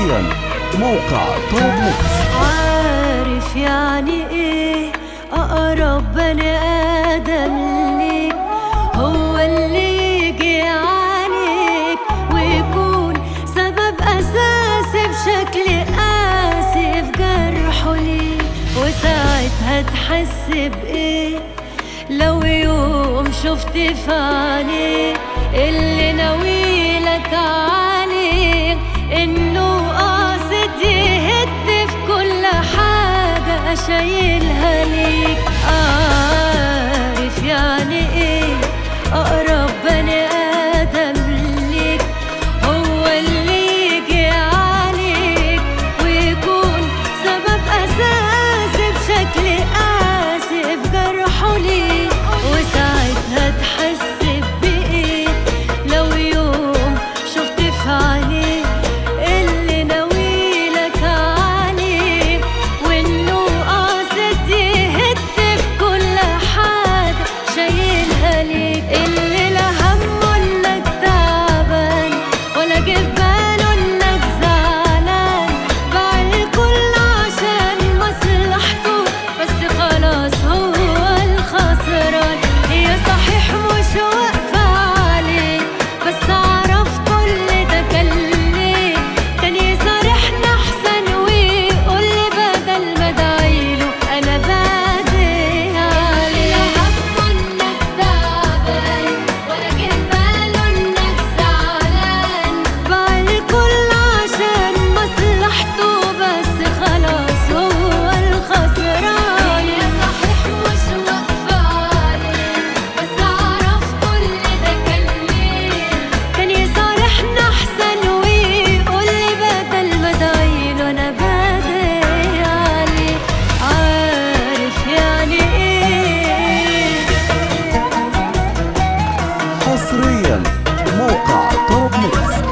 حصريا موقع توب ميكس. عارف يعني ايه اقرب بني ادم ليك؟ هو اللي يجي عليك ويكون سبب اساسي بشكل قاسي في جرحه ليك. وساعتها تحس بايه لو يوم شفت في عينيك اللي ناويلك عليك انه قاصد يهد في كل حاجة شايلها ليك؟ عارف يعني ايه اقرب بني ادم ليك؟ هو اللي يجي عليك ويكون سبب اساسي بشكل قاسي في جرحه ليك. وساعتها تحس بايه لو يوم شفت في عينيك اللي ناويلك عليه وانه قاصد يهد في كل حاجة شايلها ليك. اللي لا همه انك تعبان ولا جه في باله انك زعلان، باع الكل عشان مصلحته بس خلاص هو الخسران. هي صحيح مش واقفة عليه بس عرف كل ده كان ليه. كان يصارحنا احسن ويقول لي بدل ما ادعيله انا بادئ عليه. لا همه انك تعبان ولا جه في باله انك زعلان، باع الكل عشان مصلحته بس خلاص هو الخسران. هي صحيح مش واقفة عليه بس عرف كل ده كان ليه. كان يصارحنا احسن ويقول لي بدل ما ادعيله انا بادئ عليه. عارف يعني ايه؟ حصريا موقع توب ميكس.